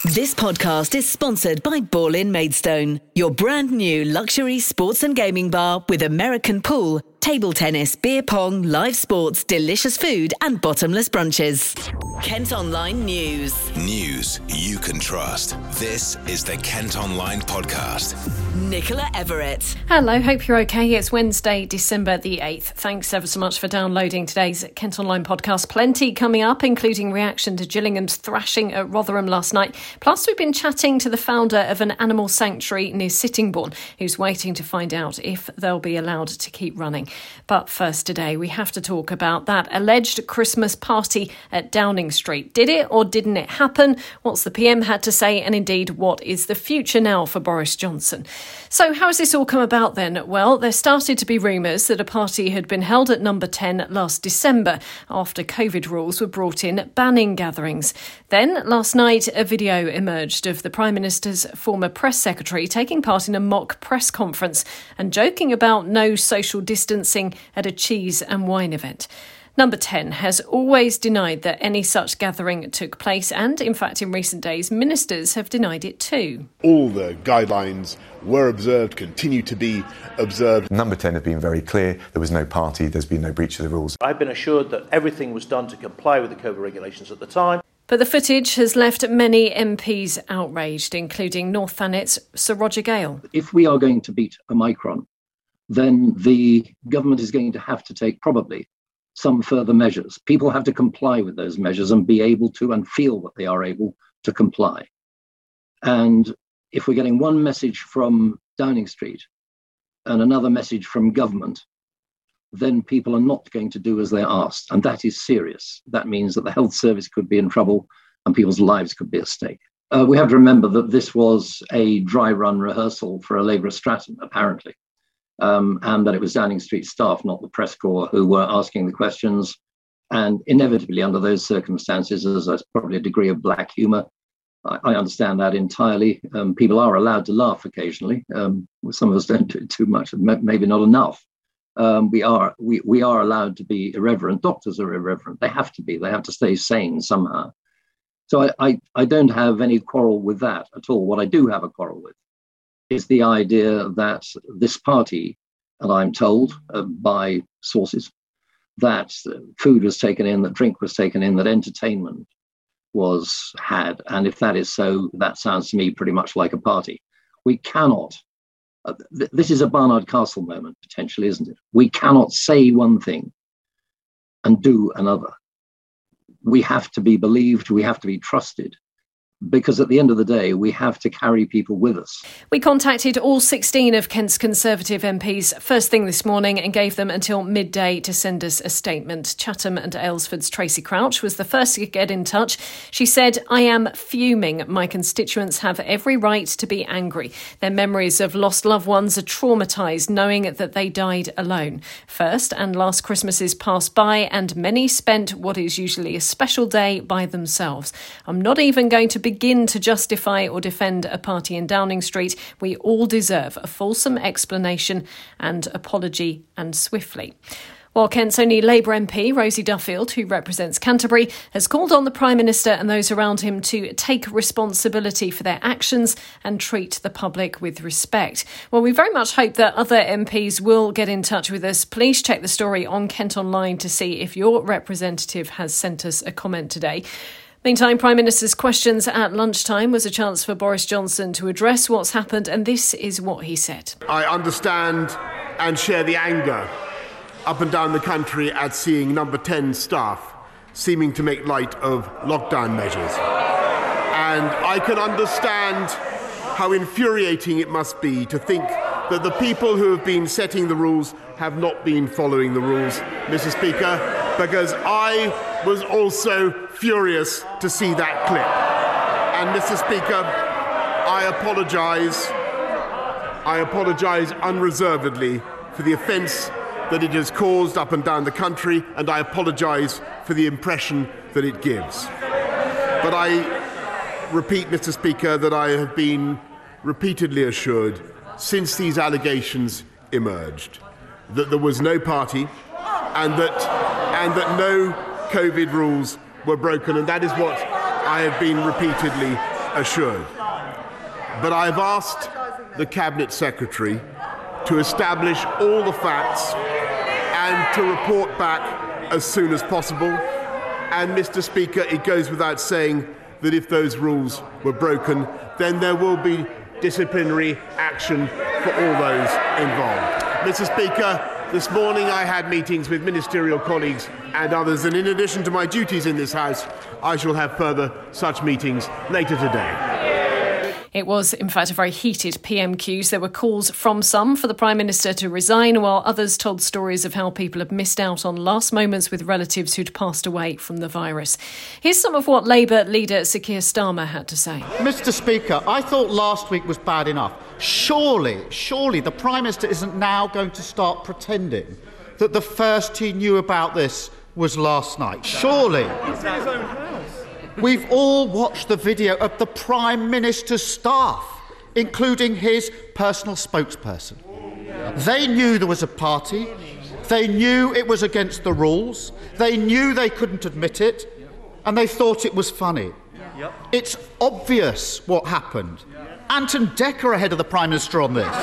This podcast is sponsored by Ball in Maidstone, your brand new luxury sports and gaming bar with American pool, table tennis, beer pong, live sports, delicious food and bottomless brunches. Kent Online News. News you can trust. This is the Kent Online Podcast. Nicola Everett. Hello, hope you're okay. It's Wednesday, December the 8th. Thanks ever so much for downloading today's Kent Online Podcast. Plenty coming up, including reaction to Gillingham's thrashing at Rotherham last night. Plus, we've been chatting to the founder of an animal sanctuary near Sittingbourne, who's waiting to find out if they'll be allowed to keep running. But first today, we have to talk about that alleged Christmas party at Downing Street. Did it or didn't it happen? What's the PM had to say? And indeed, what is the future now for Boris Johnson? So how has this all come about then? Well, there started to be rumours that a party had been held at Number 10 last December after COVID rules were brought in banning gatherings. Then, last night, a video emerged of the Prime Minister's former press secretary taking part in a mock press conference and joking about no social distancing at a cheese and wine event. Number 10 has always denied that any such gathering took place and, in fact, in recent days, ministers have denied it too. All the guidelines were observed, continue to be observed. Number 10 has been very clear. There was no party, there's been no breach of the rules. I've been assured that everything was done to comply with the COVID regulations at the time. But the footage has left many MPs outraged, including North Thanet's Sir Roger Gale. If we are going to beat Omicron, then the government is going to have to take probably some further measures. People have to comply with those measures and be able to and feel that they are able to comply. And if we're getting one message from Downing Street and another message from government, then people are not going to do as they're asked. And that is serious. That means that the health service could be in trouble and people's lives could be at stake. We have to remember that this was a dry run rehearsal for a Labour Stratton, apparently. And that it was Downing Street staff, not the press corps, who were asking the questions. And inevitably, under those circumstances, there's probably a degree of black humour. I understand that entirely. People are allowed to laugh occasionally. Some of us don't do it too much, maybe not enough. We are allowed to be irreverent. Doctors are irreverent. They have to be. They have to stay sane somehow. So I don't have any quarrel with that at all. What I do have a quarrel with is the idea that this party, and I'm told by sources, that food was taken in, that drink was taken in, that entertainment was had. And if that is so, that sounds to me pretty much like a party. We cannot, this is a Barnard Castle moment, potentially, isn't it? We cannot say one thing and do another. We have to be believed, we have to be trusted. Because at the end of the day, we have to carry people with us. We contacted all 16 of Kent's Conservative MPs first thing this morning and gave them until midday to send us a statement. Chatham and Aylesford's Tracy Crouch was the first to get in touch. She said, "I am fuming. My constituents have every right to be angry. Their memories of lost loved ones are traumatised, knowing that they died alone. First and last Christmases passed by and many spent what is usually a special day by themselves. I'm not even going to begin to justify or defend a party in Downing Street. We all deserve a fulsome explanation and apology, and swiftly." While Kent's only Labour MP, Rosie Duffield, who represents Canterbury, has called on the Prime Minister and those around him to take responsibility for their actions and treat the public with respect. Well, we very much hope that other MPs will get in touch with us. Please check the story on Kent Online to see if your representative has sent us a comment today. Meantime, Prime Minister's questions at lunchtime was a chance for Boris Johnson to address what's happened, and this is what he said. I understand and share the anger up and down the country at seeing Number 10 staff seeming to make light of lockdown measures. And I can understand how infuriating it must be to think that the people who have been setting the rules have not been following the rules, Mr. Speaker, because I was also furious to see that clip. And Mr. Speaker, I apologise unreservedly for the offence that it has caused up and down the country, and I apologise for the impression that it gives. But I repeat, Mr. Speaker, that I have been repeatedly assured since these allegations emerged that there was no party and that no COVID rules were broken, and that is what I have been repeatedly assured. But I've asked the Cabinet Secretary to establish all the facts and to report back as soon as possible. And, Mr. Speaker, it goes without saying that if those rules were broken, then there will be disciplinary action for all those involved. Mr. Speaker, this morning I had meetings with ministerial colleagues and others, and in addition to my duties in this House, I shall have further such meetings later today. It was, in fact, a very heated PMQs. There were calls from some for the Prime Minister to resign, while others told stories of how people had missed out on last moments with relatives who'd passed away from the virus. Here's some of what Labour leader Sir Keir Starmer had to say. Mr. Speaker, I thought last week was bad enough. Surely the Prime Minister isn't now going to start pretending that the first he knew about this was last night. Surely. He's in his own house. We've all watched the video of the Prime Minister's staff, including his personal spokesperson. They knew there was a party. They knew it was against the rules. They knew they couldn't admit it. And they thought it was funny. It's obvious what happened. Anton Decker ahead of the Prime Minister on this.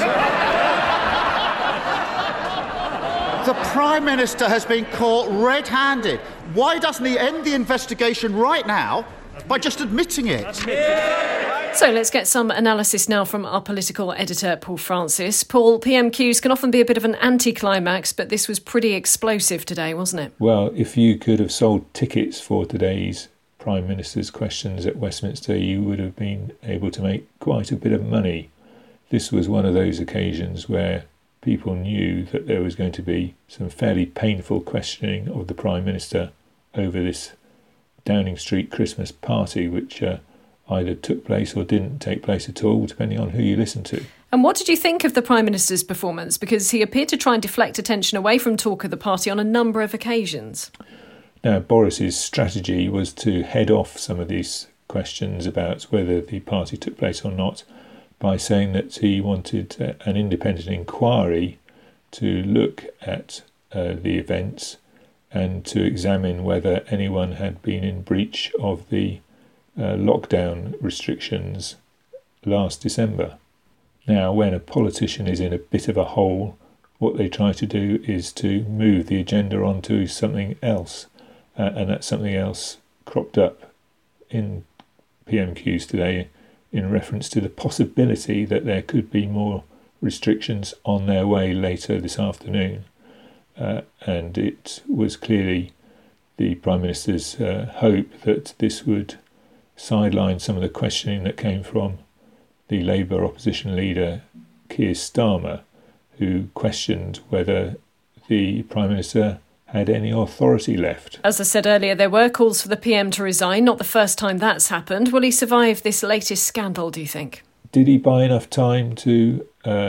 The Prime Minister has been caught red-handed. Why doesn't he end the investigation right now by just admitting it? So let's get some analysis now from our political editor, Paul Francis. Paul, PMQs can often be a bit of an anticlimax, but this was pretty explosive today, wasn't it? Well, if you could have sold tickets for today's Prime Minister's questions at Westminster, you would have been able to make quite a bit of money. This was one of those occasions where people knew that there was going to be some fairly painful questioning of the Prime Minister over this Downing Street Christmas party, which either took place or didn't take place at all, depending on who you listen to. And what did you think of the Prime Minister's performance? Because he appeared to try and deflect attention away from talk of the party on a number of occasions. Now, Boris's strategy was to head off some of these questions about whether the party took place or not by saying that he wanted an independent inquiry to look at the events and to examine whether anyone had been in breach of the lockdown restrictions last December. Now, when a politician is in a bit of a hole, what they try to do is to move the agenda onto something else, and that something else cropped up in PMQs today in reference to the possibility that there could be more restrictions on their way later this afternoon. And it was clearly the Prime Minister's hope that this would sideline some of the questioning that came from the Labour opposition leader, Keir Starmer, who questioned whether the Prime Minister had any authority left. As I said earlier, there were calls for the PM to resign. Not the first time that's happened. Will he survive this latest scandal, do you think? Did he buy enough time to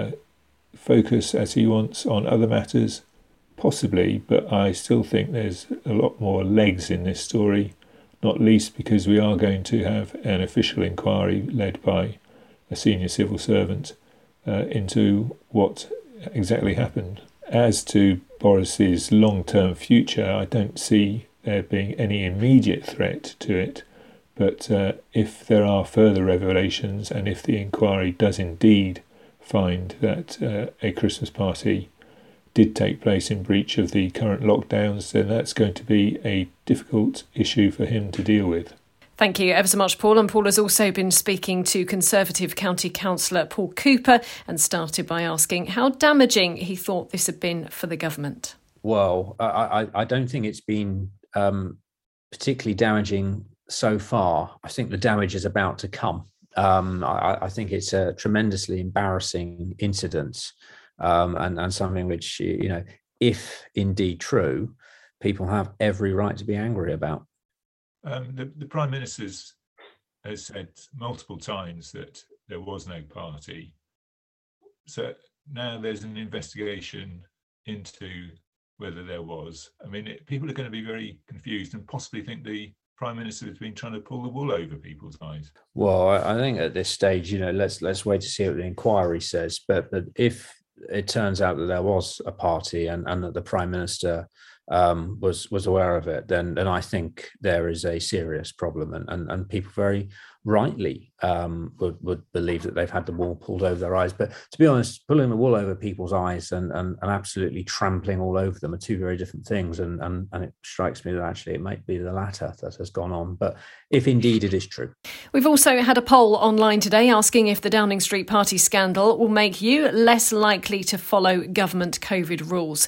focus as he wants on other matters? Possibly, but I still think there's a lot more legs in this story, not least because we are going to have an official inquiry led by a senior civil servant into what exactly happened. As to Boris's long-term future, I don't see there being any immediate threat to it, but if there are further revelations and if the inquiry does indeed find that a Christmas party did take place in breach of the current lockdowns, then that's going to be a difficult issue for him to deal with. Thank you ever so much, Paul. And Paul has also been speaking to Conservative County Councillor Paul Cooper and started by asking how damaging he thought this had been for the government. Well, I don't think it's been particularly damaging so far. I think the damage is about to come. I think it's a tremendously embarrassing incident and something which, you know, if indeed true, people have every right to be angry about. The Prime Minister has said multiple times that there was no party. So now there's an investigation into whether there was. I mean, people are going to be very confused and possibly think the Prime Minister has been trying to pull the wool over people's eyes. Well, I think at this stage, you know, let's wait to see what the inquiry says. But if it turns out that there was a party and that the Prime Minister was aware of it, then I think there is a serious problem, and people very rightly would believe that they've had the wool pulled over their eyes. But to be honest, pulling the wool over people's eyes and absolutely trampling all over them are two very different things. And it strikes me that actually it might be the latter that has gone on. But if indeed it is true. We've also had a poll online today asking if the Downing Street Party scandal will make you less likely to follow government COVID rules.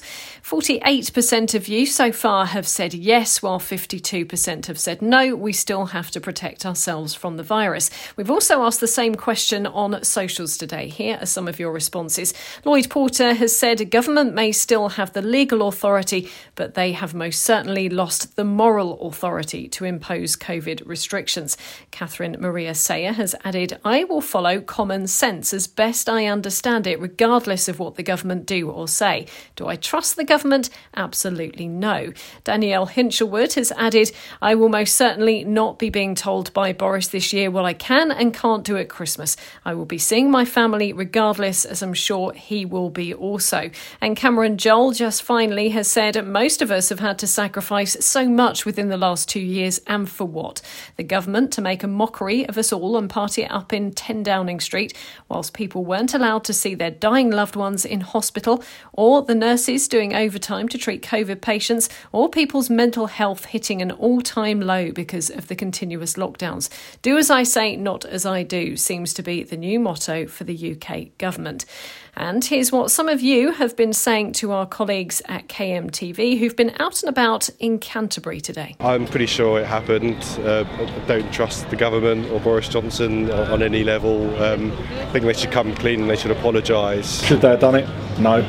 48% of you so far have said yes, while 52% have said no. We still have to protect ourselves from the virus. We've also asked the same question on socials today. Here are some of your responses. Lloyd Porter has said government may still have the legal authority, but they have most certainly lost the moral authority to impose COVID restrictions. Catherine Maria Sayer has added, I will follow common sense as best I understand it, regardless of what the government do or say. Do I trust the government? Absolutely no. Danielle Hinchelwood has added, I will most certainly not be being told by Boris this year what I can and can't do at Christmas. I will be seeing my family regardless, as I'm sure he will be also. And Cameron Joel just finally has said, most of us have had to sacrifice so much within the last 2 years, and for what? The government to make a mockery of us all and party it up in 10 Downing Street, whilst people weren't allowed to see their dying loved ones in hospital, or the nurses doing overtime to treat COVID patients, or people's mental health hitting an all-time low because of the continuous lockdowns. Do as I say, not as I do, seems to be the new motto for the UK government. And here's what some of you have been saying to our colleagues at KMTV who've been out and about in Canterbury today. I'm pretty sure it happened. I don't trust the government or Boris Johnson on any level. I think they should come clean and they should apologise. Should they have done it? No.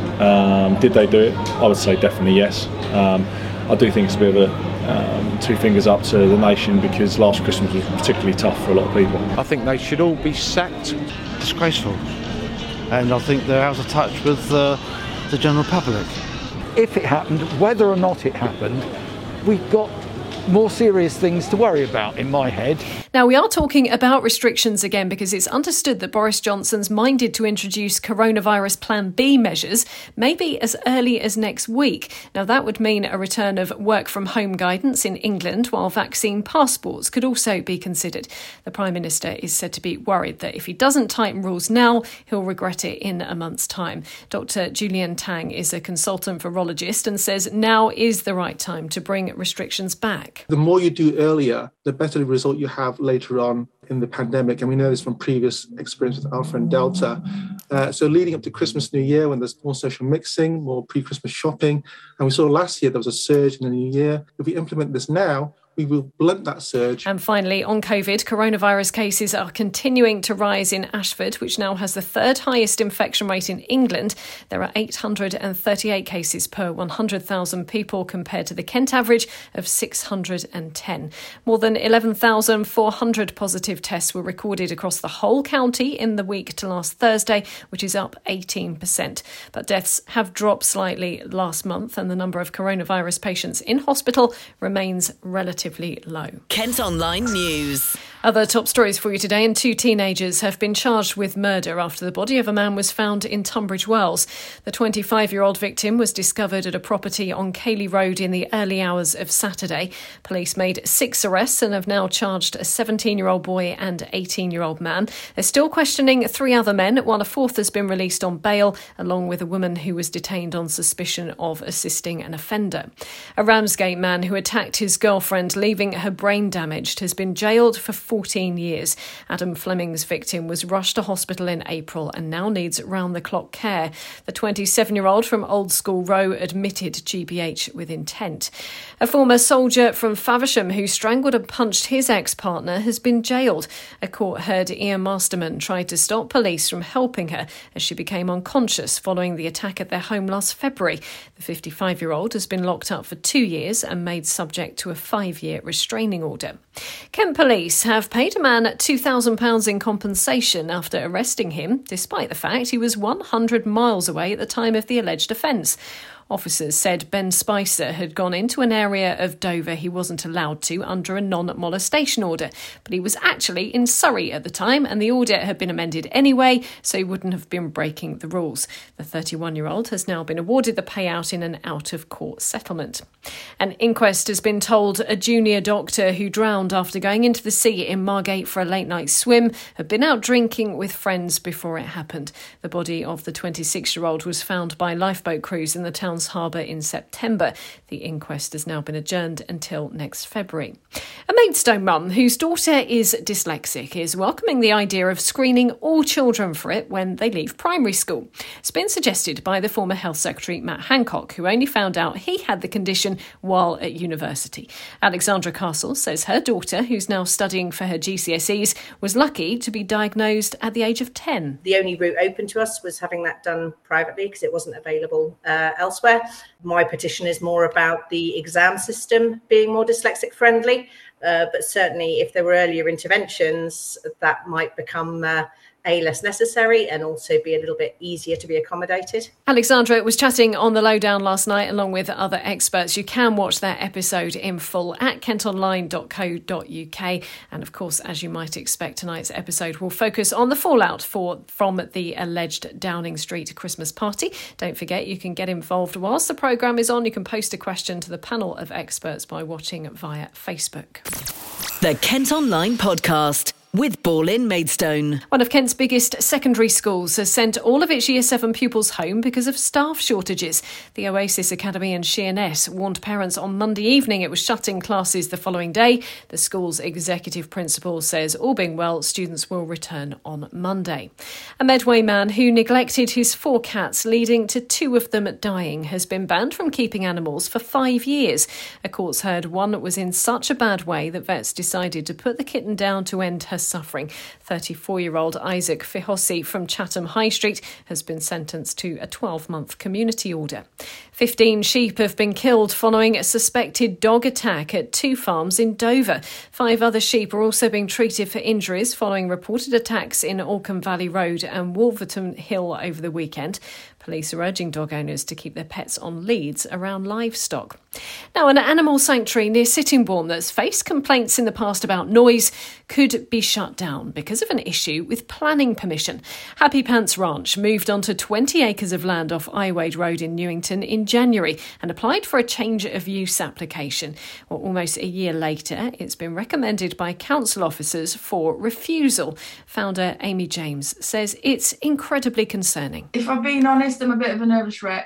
Did they do it? I would say definitely yes. I do think it's a bit of a two fingers up to the nation, because last Christmas was particularly tough for a lot of people. I think they should all be sacked. Disgraceful. And I think they're out of touch with the general public. If it happened, whether or not it happened, we've got more serious things to worry about in my head. Now, we are talking about restrictions again because it's understood that Boris Johnson's minded to introduce coronavirus Plan B measures maybe as early as next week. Now, that would mean a return of work from home guidance in England, while vaccine passports could also be considered. The Prime Minister is said to be worried that if he doesn't tighten rules now, he'll regret it in a month's time. Dr. Julian Tang is a consultant virologist and says now is the right time to bring restrictions back. The more you do earlier, the better the result you have later on in the pandemic. And we know this from previous experience with Alpha and Delta. So leading up to Christmas, New Year, when there's more social mixing, more pre-Christmas shopping, and we saw last year there was a surge in the New Year. If we implement this now, we will blunt that surge. And finally, on COVID, coronavirus cases are continuing to rise in Ashford, which now has the third highest infection rate in England. There are 838 cases per 100,000 people compared to the Kent average of 610. More than 11,400 positive tests were recorded across the whole county in the week to last Thursday, which is up 18%. But deaths have dropped slightly last month, and the number of coronavirus patients in hospital remains relatively low. Kent Online News. Other top stories for you today, and 2 teenagers have been charged with murder after the body of a man was found in Tunbridge Wells. The 25-year-old victim was discovered at a property on Cayley Road in the early hours of Saturday. Police made 6 arrests and have now charged a 17-year-old boy and 18-year-old man. They're still questioning 3 other men, while a 4th has been released on bail, along with a woman who was detained on suspicion of assisting an offender. A Ramsgate man who attacked his girlfriend, leaving her brain damaged, has been jailed for 14 years. Adam Fleming's victim was rushed to hospital in April and now needs round-the-clock care. The 27-year-old from Old School Row admitted GBH with intent. A former soldier from Faversham who strangled and punched his ex-partner has been jailed. A court heard Ian Masterman tried to stop police from helping her as she became unconscious following the attack at their home last February. The 55-year-old has been locked up for 2 years and made subject to a 5-year restraining order. Kent Police have paid a man £2,000 in compensation after arresting him, despite the fact he was 100 miles away at the time of the alleged offence. Officers said Ben Spicer had gone into an area of Dover he wasn't allowed to under a non-molestation order, but he was actually in Surrey at the time and the order had been amended anyway, so he wouldn't have been breaking the rules. The 31-year-old has now been awarded the payout in an out-of-court settlement. An inquest has been told a junior doctor who drowned after going into the sea in Margate for a late-night swim had been out drinking with friends before it happened. The body of the 26-year-old was found by lifeboat crews in the town's harbour in September. The inquest has now been adjourned until next February. A Maidstone mum whose daughter is dyslexic is welcoming the idea of screening all children for it when they leave primary school. It's been suggested by the former Health Secretary Matt Hancock, who only found out he had the condition while at university. Alexandra Castle says her daughter, who's now studying for her GCSEs, was lucky to be diagnosed at the age of 10. The only route open to us was having that done privately because it wasn't available elsewhere. My petition is more about the exam system being more dyslexic friendly, but certainly if there were earlier interventions, that might become less necessary and also be a little bit easier to be accommodated. Alexandra was chatting on The Lowdown last night along with other experts. You can watch that episode in full at kentonline.co.uk. And of course, as you might expect, tonight's episode will focus on the fallout from the alleged Downing Street Christmas party. Don't forget, you can get involved whilst the programme is on. You can post a question to the panel of experts by watching via Facebook. The Kent Online Podcast. With Ball in Maidstone. One of Kent's biggest secondary schools has sent all of its Year 7 pupils home because of staff shortages. The Oasis Academy in Sheerness warned parents on Monday evening it was shutting classes the following day. The school's executive principal says, all being well, students will return on Monday. A Medway man who neglected his 4 cats, leading to 2 of them dying, has been banned from keeping animals for 5 years. A court's heard one was in such a bad way that vets decided to put the kitten down to end her suffering. 34-year-old Isaac Fihossi from Chatham High Street has been sentenced to a 12-month community order. 15 sheep have been killed following a suspected dog attack at 2 farms in Dover. 5 other sheep are also being treated for injuries following reported attacks in Orkham Valley Road and Wolverton Hill over the weekend. Police are urging dog owners to keep their pets on leads around livestock. Now, an animal sanctuary near Sittingbourne that's faced complaints in the past about noise could be shut down because of an issue with planning permission. Happy Pants Ranch moved onto 20 acres of land off Iwade Road in Newington in January and applied for a change of use application. Well, almost a year later, it's been recommended by council officers for refusal. Founder Amy James says it's incredibly concerning. If I'm being honest, I'm a bit of a nervous wreck.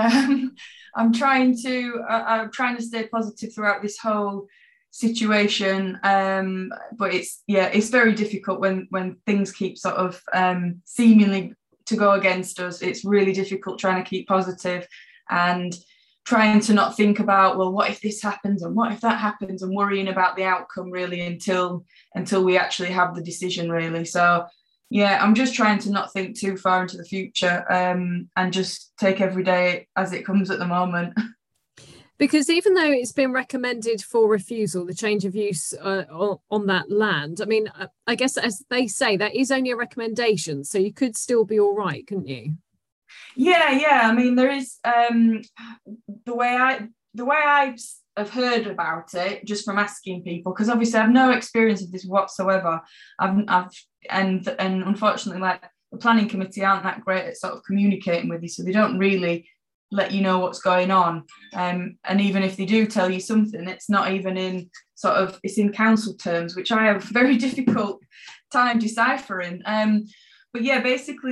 I'm trying to stay positive throughout this whole situation, but it's very difficult when things keep sort of seemingly to go against us. It's really difficult trying to keep positive and trying to not think about, well, what if this happens and what if that happens, and worrying about the outcome really until we actually have the decision really. So yeah, I'm just trying to not think too far into the future and just take every day as it comes at the moment. Because even though it's been recommended for refusal, the change of use on that land, I mean, I guess as they say, that is only a recommendation, so you could still be all right, couldn't you? Yeah. I mean, there is the way I have heard about it just from asking people, because obviously I've no experience of this whatsoever. And unfortunately, like, the planning committee aren't that great at sort of communicating with you, so they don't really let you know what's going on. And even if they do tell you something, it's not even in it's in council terms, which I have a very difficult time deciphering. But yeah, basically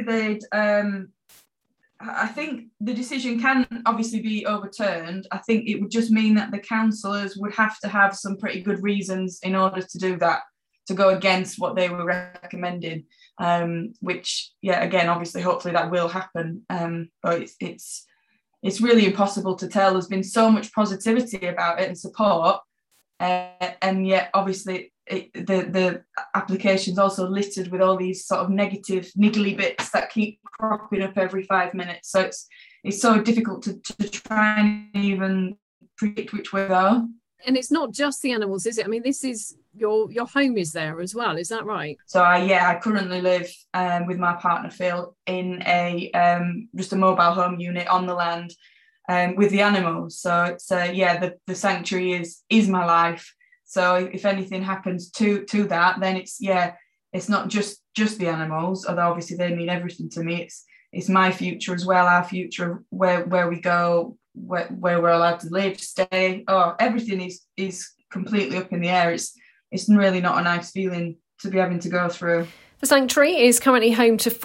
I think the decision can obviously be overturned. I think it would just mean that the councillors would have to have some pretty good reasons in order to do that, to go against what they were recommending, which, yeah, again, obviously, hopefully that will happen. But it's really impossible to tell. There's been so much positivity about it and support, and yet, obviously, the application's also littered with all these sort of negative, niggly bits that keep cropping up every 5 minutes. So it's so difficult to try and even predict which way they go. And it's not just the animals, is it? I mean, this is your home is there as well, is that right? So I currently live with my partner Phil in a just a mobile home unit on the land. with the animals. So it's the sanctuary is my life. So if anything happens to that, then it's not just the animals, although obviously they mean everything to me. It's my future as well, our future, where we go, where we're allowed to live, stay. Everything is completely up in the air. It's really not a nice feeling to be having to go through. The sanctuary is currently home to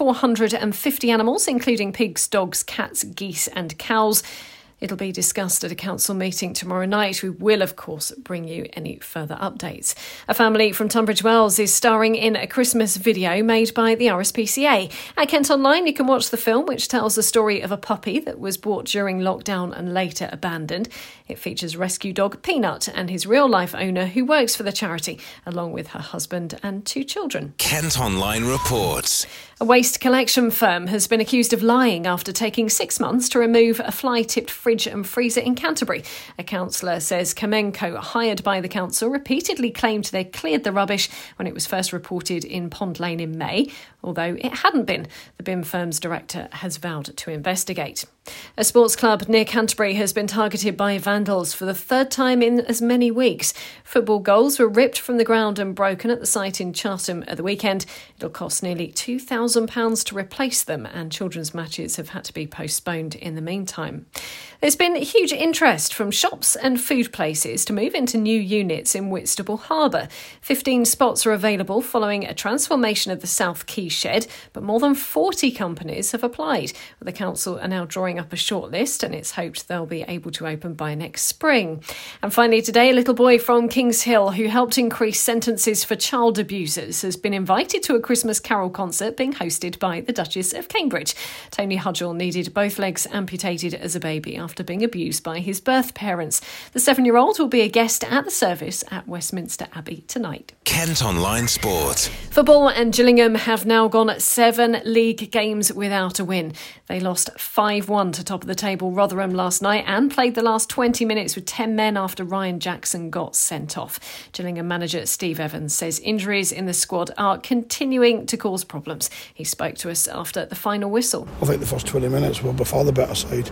450 animals, including pigs, dogs, cats, geese and cows. It'll be discussed at a council meeting tomorrow night. We will, of course, bring you any further updates. A family from Tunbridge Wells is starring in a Christmas video made by the RSPCA. At Kent Online, you can watch the film, which tells the story of a puppy that was bought during lockdown and later abandoned. It features rescue dog Peanut and his real-life owner, who works for the charity, along with her husband and 2 children. Kent Online reports. A waste collection firm has been accused of lying after taking 6 months to remove a fly-tipped fridge and freezer in Canterbury. A councillor says Kamenco, hired by the council, repeatedly claimed they cleared the rubbish when it was first reported in Pond Lane in May, although it hadn't been. The bin firm's director has vowed to investigate. A sports club near Canterbury has been targeted by vandals for the 3rd time in as many weeks. Football goals were ripped from the ground and broken at the site in Chatham at the weekend. It'll cost nearly £2,000 to replace them, and children's matches have had to be postponed in the meantime. There's been huge interest from shops and food places to move into new units in Whitstable Harbour. 15 spots are available following a transformation of the South Quay shed, but more than 40 companies have applied. The council are now drawing up a short list, and it's hoped they'll be able to open by next spring. And finally today, a little boy from Kings Hill who helped increase sentences for child abusers has been invited to a Christmas carol concert being hosted by the Duchess of Cambridge. Tony Hudgell needed both legs amputated as a baby after being abused by his birth parents. The 7-year-old will be a guest at the service at Westminster Abbey tonight. Kent Online Sport. Football, and Gillingham have now gone 7 league games without a win. They lost 5-1 to top of the table Rotherham last night and played the last 20 minutes with 10 men after Ryan Jackson got sent off. Gillingham manager Steve Evans says injuries in the squad are continuing to cause problems. He spoke to us after the final whistle. I think the first 20 minutes were by far the better side.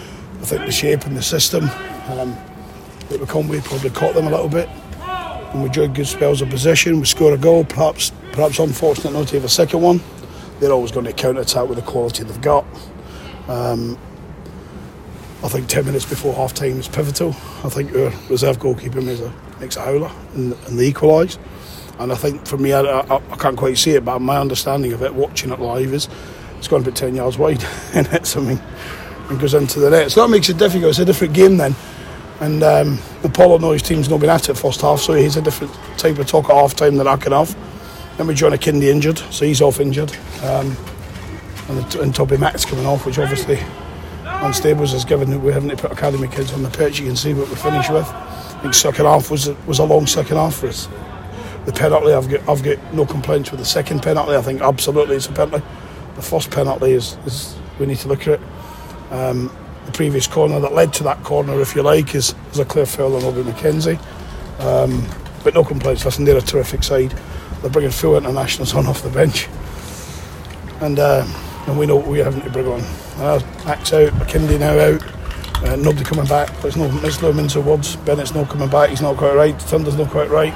I think the shape and the system that Conway probably caught them a little bit, and we enjoyed good spells of possession. We scored a goal, perhaps unfortunate not to have a second one. They're always going to counter-attack with the quality they've got. I think 10 minutes before half-time is pivotal. I think our reserve goalkeeper makes a howler and they equalise. And I think for me, I can't quite see it, but my understanding of it, watching it live, is it's gone about 10 yards wide and hits something and goes into the net. So that makes it difficult. It's a different game then. And Paul knows his team's not been at it first half, so he's a different type of talk at half-time than I can have. Then with Johnny Kindy injured, so he's off injured. And Toby Mack's coming off, which obviously Unstables has given that we're having to put academy kids on the pitch. You can see what we finished with. I think second half was a long second half for us. The penalty, I've got no complaints with the second penalty. I think absolutely it's a penalty. The first penalty is we need to look at it. The previous corner that led to that corner, if you like, is a clear foul on Obi McKenzie. But no complaints. Listen, they're a terrific side. They're bringing full internationals on off the bench, and we know what we're having to bring on. Max out, McKindy now out, nobody coming back. There's no mince of words. Bennett's not coming back. He's not quite right. Thunder's not quite right.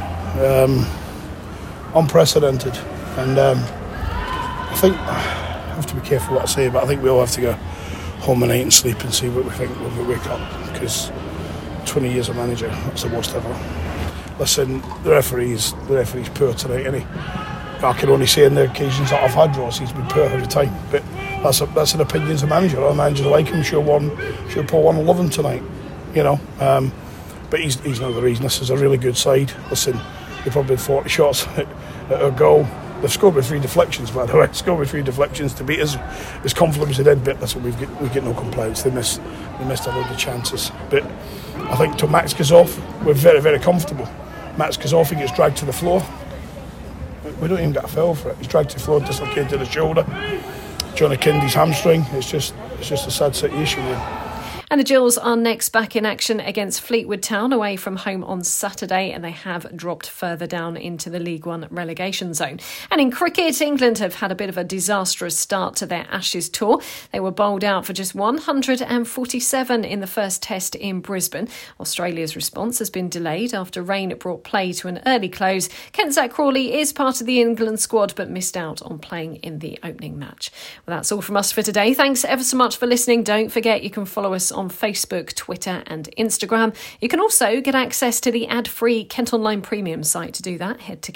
Unprecedented, and I think I have to be careful what I say, but I think we all have to go home at night and sleep and see what we think when we wake up, because 20 years of manager, that's the worst ever. Listen, the referee's poor tonight, isn't he? I can only say in the occasions that I've had Ross, he's been poor every time, but that's an opinion as a manager. Other managers like him, sure Paul want to love him tonight, you know. But he's not the reason. This is a really good side. Listen, they probably had 40 shots at a goal. They've scored with 3 deflections, by the way. Scored with 3 deflections to beat us as comfortably as they did, but that's what we get no complaints. They missed a load of chances. But I think till Max goes off, we're very, very comfortable. Max goes off, he gets dragged to the floor. We don't even get a foul for it. He's dragged to the floor, dislocated his shoulder. Johnny Kindy's hamstring. It's just a sad situation. And the Gills are next back in action against Fleetwood Town away from home on Saturday, and they have dropped further down into the League One relegation zone. And in cricket, England have had a bit of a disastrous start to their Ashes tour. They were bowled out for just 147 in the first test in Brisbane. Australia's response has been delayed after rain brought play to an early close. Kenseth Crawley is part of the England squad but missed out on playing in the opening match. Well, that's all from us for today. Thanks ever so much for listening. Don't forget you can follow us on Facebook, Twitter and Instagram. You can also get access to the ad-free Kent Online Premium site. To do that, head to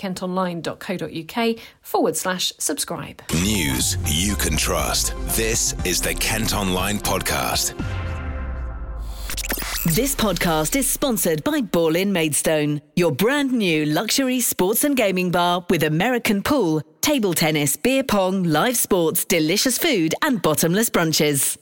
kentonline.co.uk/subscribe. News you can trust. This is the Kent Online Podcast. This podcast is sponsored by Ball-in Maidstone, your brand new luxury sports and gaming bar with American pool, table tennis, beer pong, live sports, delicious food and bottomless brunches.